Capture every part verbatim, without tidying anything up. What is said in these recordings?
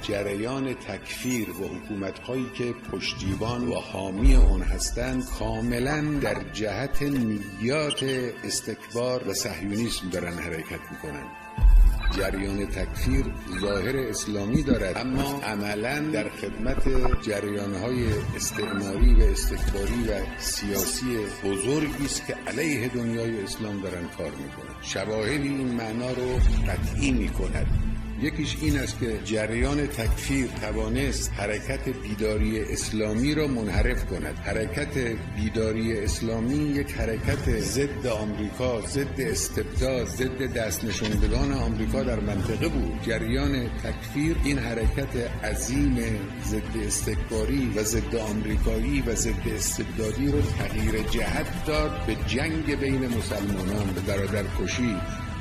جریان تکفیر و حکومت‌هایی که پشتیبان و حامی اون هستند کاملاً در جهت نیات استکبار و صهیونیسم دارن حرکت میکنن. جریان تکفیر ظاهر اسلامی دارد اما عملاً در خدمت جریان‌های استعماری و استکباری و سیاسی بزرگی است که علیه دنیای اسلام دارن کار میکنن. شواهدی این معنا رو قطعی میکند. یکیش این است که جریان تکفیر توانست حرکت بیداری اسلامی را منحرف کند. حرکت بیداری اسلامی یک حرکت ضد آمریکا، ضد استبداد، ضد دست نشاندگان آمریکا در منطقه بود. جریان تکفیر این حرکت عظیم ضد استکباری و ضد آمریکایی و ضد استبدادی رو تغییر جهت داد به جنگ بین مسلمانان، به برادرکشی.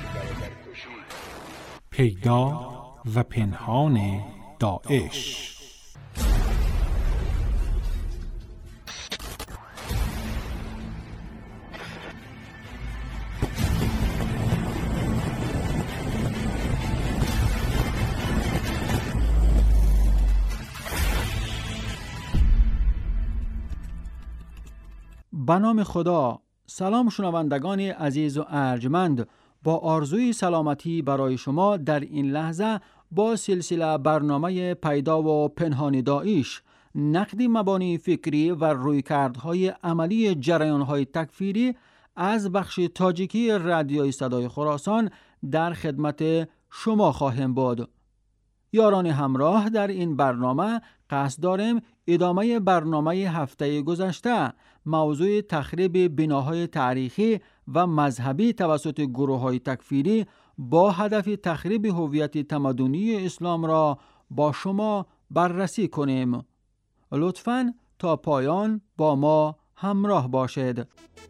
پیدا و پنهان داعش. به نام خدا. سلام شنوندگان عزیز و ارجمند، با آرزوی سلامتی برای شما در این لحظه با سلسله برنامه پیدا و پنهان داعش، نقد مبانی فکری و رویکردهای عملی جریانهای تکفیری از بخش تاجیکی رادیوی صدای خراسان در خدمت شما خواهم بود. یاران همراه، در این برنامه قصد داریم ادامه برنامه هفته گذشته موضوع تخریب بناهای تاریخی و مذهبی توسط گروه‌های تکفیری با هدف تخریب هویت تمدنی اسلام را با شما بررسی کنیم. لطفاً تا پایان با ما همراه باشید.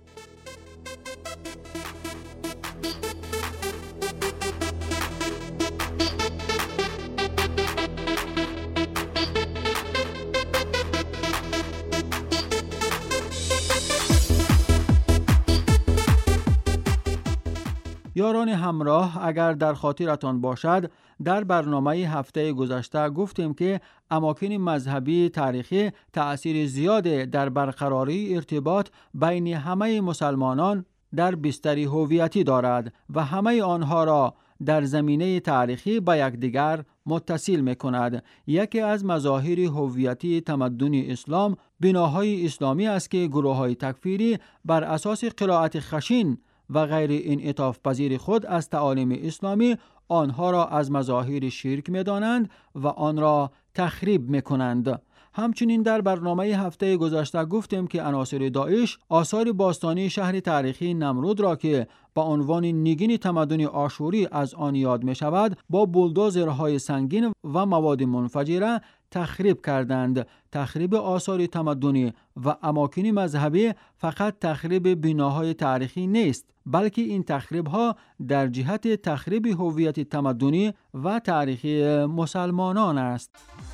یاران همراه، اگر در خاطرتان باشد در برنامه هفته گذشته گفتیم که اماکن مذهبی تاریخی تأثیر زیاد در برقراری ارتباط بین همه مسلمانان در بستر هویتی دارد و همه آنها را در زمینه تاریخی به یکدیگر متصل می‌کند. یکی از مظاهر هویتی تمدن اسلام بناهای اسلامی است که گروه‌های تکفیری بر اساس قرائت خشن و غیر انعطاف پذیر خود از تعالیم اسلامی آنها را از مظاهر شرک می‌دانند و آن را تخریب می‌کنند. همچنین در برنامه هفته گذشته گفتیم که عناصر داعش آثار باستانی شهر تاریخی نمرود را که با عنوان نگین تمدن آشوری از آن یاد می شود با بولدوزرهای سنگین و مواد منفجره تخریب کردند. تخریب آثار تمدنی و اماکن مذهبی فقط تخریب بناهای تاریخی نیست، بلکه این تخریب‌ها در جهت تخریب هویت تمدنی و تاریخی مسلمانان است.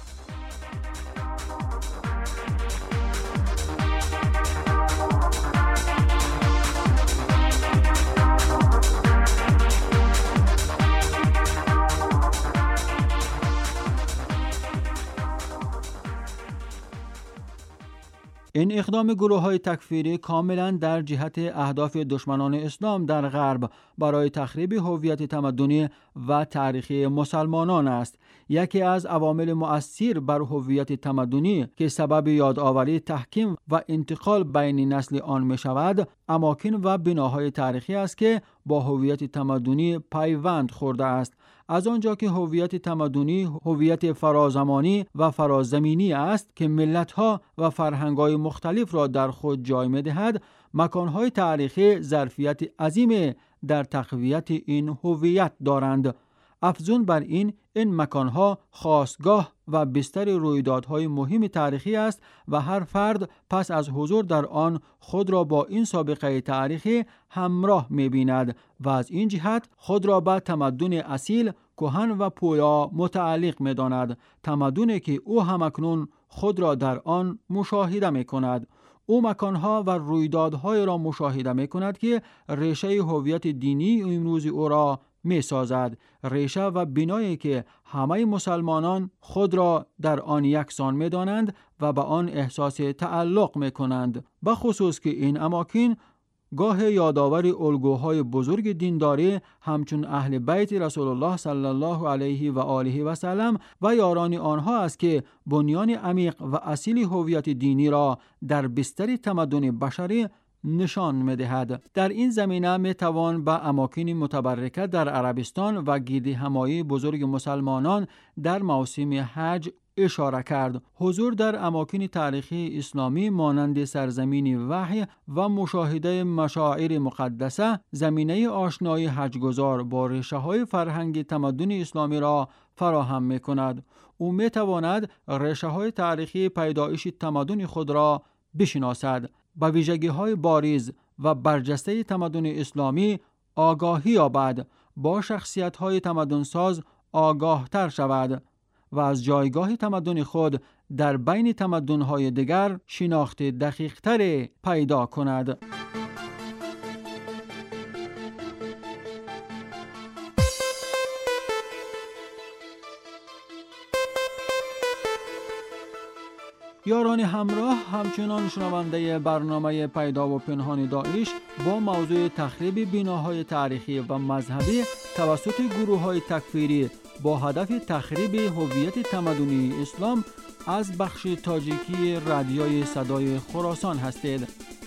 این اقدام گروه‌های تکفیری کاملاً در جهت اهداف دشمنان اسلام در غرب برای تخریب هویت تمدنی و تاریخی مسلمانان است. یکی از عوامل مؤثر بر هویت تمدنی که سبب یادآوری تحکیم و انتقال بین نسل آن می شود، اماکن و بناهای تاریخی است که با هویت تمدنی پیوند خورده است. از آنجا که هویت تمدنی هویت فرازمانی و فرازمینی است که ملت‌ها و فرهنگ‌های مختلف را در خود جای می‌دهد، مکان‌های تاریخی ظرفیت عظیم در تقویت این هویت دارند. افزون بر این، این مکان‌ها خاستگاه و بستر رویدادهای مهم تاریخی است و هر فرد پس از حضور در آن خود را با این سابقه تاریخی همراه می‌بیند و از این جهت خود را به تمدن اصیل، کهن و پویا متعلق می‌داند. تمدنی که او همکنون خود را در آن مشاهده می‌کند. او مکانها و رویدادهای را مشاهده می‌کند که ریشه هویت دینی امروز او را می سازد. ریشه و بنایی که همه مسلمانان خود را در آن یکسان می دانند و به آن احساس تعلق می کنند. به خصوص که این اماکن گاه یادآور الگوهای بزرگ دینداری همچون اهل بیت رسول الله صلی الله علیه و آله و سلم و یاران آنها است که بنیان عمیق و اصیل هویت دینی را در بستر تمدن بشری نشان می‌دهد. در این زمینه می‌توان به اماکن متبرکه در عربستان و گرد همایی بزرگ مسلمانان در موسم حج اشاره کرد. حضور در اماکن تاریخی اسلامی مانند سرزمین وحی و مشاهده مشاعر مقدسه زمینه آشنایی حجگزار با ریشه‌های فرهنگ تمدن اسلامی را فراهم می‌کند. او می‌تواند ریشه‌های تاریخی پیدایش تمدن خود را بشناسد، با ویژگی‌های بارز و برجسته تمدن اسلامی آگاهی یابد، با شخصیت‌های تمدن‌ساز آگاه‌تر شود و از جایگاه تمدن خود در بین تمدن‌های دیگر شناخت دقیق‌تر پیدا کند. یاران همراه، همچنان شنونده برنامه پیدا و پنهان داعش با موضوع تخریب بناهای تاریخی و مذهبی توسط گروه‌های تکفیری با هدف تخریب هویت تمدنی اسلام از بخش تاجیکی رادیوی صدای خراسان هستید.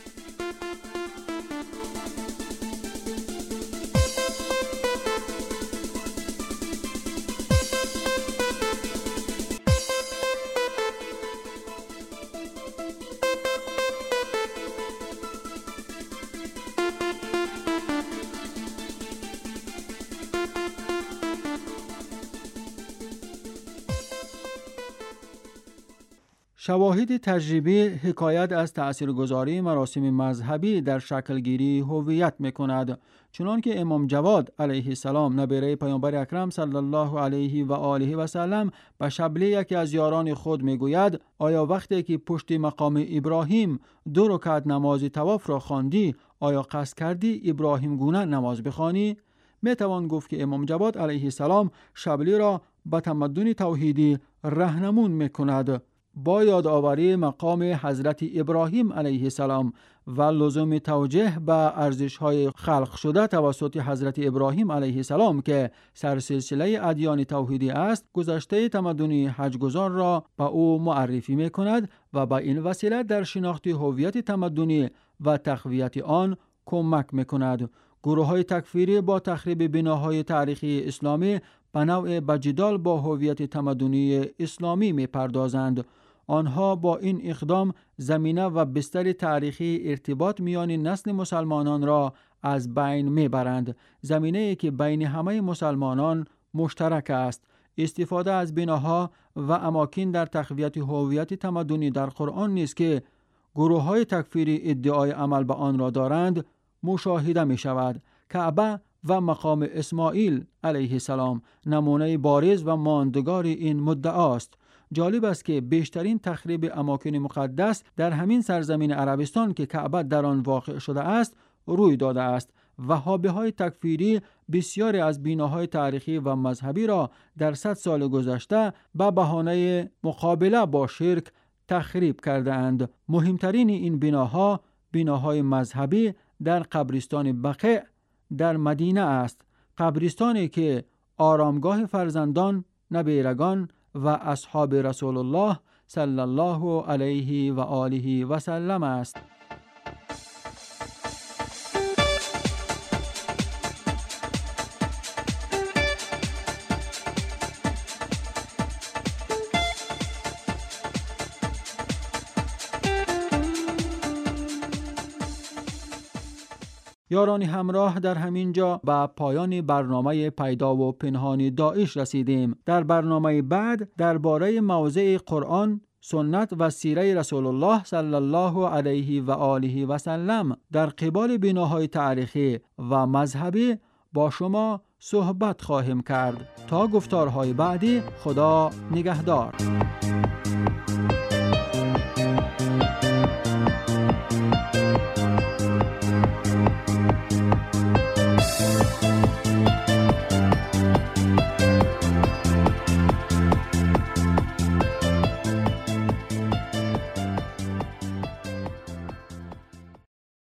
شواهد تجربی حکایت از تأثیرگذاری مراسم مذهبی در شکلگیری هویت می‌کند. چنانکه امام جواد علیه السلام نبیره پیامبر اکرم صلی الله علیه و آله و سلم به شبلی یکی از یاران خود میگوید: آیا وقتی که پشت مقام ابراهیم دو رکعت نماز طواف را خواندی، آیا قصد کردی ابراهیم گونه نماز بخوانی؟ میتوان گفت که امام جواد علیه السلام شبلی را به تمدن توحیدی راهنمون میکند. با یادآوری مقام حضرت ابراهیم علیه السلام و لزوم توجه به ارزش‌های خلق شده توسط حضرت ابراهیم علیه السلام که سرسلسله ادیان توحیدی است، گذشته تمدنی حجگزار را به او معرفی می‌کند و با این وسیله در شناخت هویت تمدنی و تقویت آن کمک می‌کند. گروه‌های تکفیری با تخریب بناهای تاریخی اسلامی به نوع به جدال با هویت تمدنی اسلامی می‌پردازند. آنها با این اقدام زمینه و بستر تاریخی ارتباط میان نسل مسلمانان را از بین میبرند، زمینه‌ای که بین همه مسلمانان مشترک است. استفاده از بناها و اماکن در تقویت هویت تمدنی در قرآن نیست که گروه‌های تکفیری ادعای عمل به آن را دارند مشاهده می شود. کعبه و مقام اسماعیل علیه السلام نمونه بارز و ماندگار این مدعا است. جالب است که بیشترین تخریب اماکن مقدس در همین سرزمین عربستان که کعبه در آن واقع شده است روی داده است. وهابی‌های تکفیری بسیاری از بناهای تاریخی و مذهبی را در صد سال گذشته به بهانه مقابله با شرک تخریب کرده اند. مهمترین این بناها بناهای مذهبی در قبرستان بقیع در مدینه است، قبرستانی که آرامگاه فرزندان، نبیرگان و اصحاب رسول الله صلی الله علیه و آله و سلم است. یاران همراه، در همین جا به پایان برنامه پیدا و پنهان داعش رسیدیم. در برنامه بعد درباره موضع قرآن، سنت و سیره رسول الله صلی الله علیه و آله و سلم در قبال بناهای تاریخی و مذهبی با شما صحبت خواهیم کرد. تا گفتارهای بعدی، خدا نگهدار.